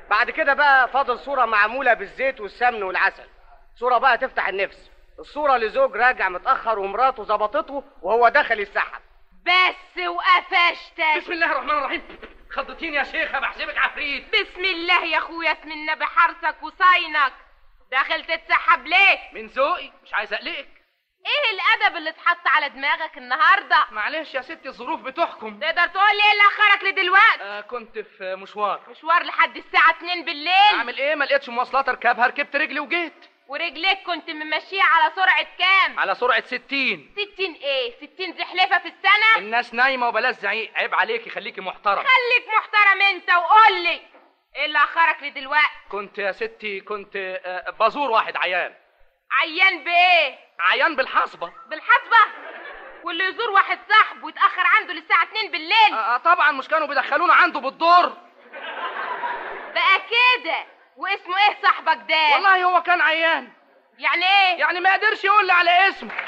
بعد كده بقى فاضل صورة معمولة بالزيت والسمن والعسل، صورة بقى تفتح النفس. الصورة لزوج راجع متأخر ومراته ظبطته وهو دخل السحب. بس وقفشتك. بسم الله الرحمن الرحيم. خضتيني يا شيخة، بحسبك عفريت. بسم الله يا اخويا، اسم النبي حرسك وصاينك. داخل تتسحب ليه؟ من ذوقي، مش عايز اقلقك. ايه الادب اللي اتحط على دماغك النهارده؟ معلش يا ستي، الظروف بتحكم. تقدر تقول لي ايه اللي اخرك لدلوقتي؟ كنت في مشوار لحد الساعه 2 بالليل. اعمل ايه؟ ما لقيتش مواصلات اركبها، ركبت رجلي وجيت. ورجليك كنت ممشيها على سرعه كام؟ على سرعه 60. 60 ايه؟ 60 زحلفه في السنه؟ الناس نايمه وبلاش زعيق، عيب عليكي، خليكي محترم. خليك محترم انت وقول لي ايه اللي اخرك لدلوقتي؟ كنت يا ستي بزور واحد عيان. عيان بايه؟ عيان بالحصبه. بالحسبه؟ واللي يزور واحد صاحبه ويتاخر عنده للساعه 2 بالليل؟ طبعا، مش كانوا بيدخلونا عنده بالدور؟ بقى كده. واسمه ايه صاحبك ده؟ والله هو كان عيان. يعني ايه؟ يعني ما قدرش يقول لي على اسمه.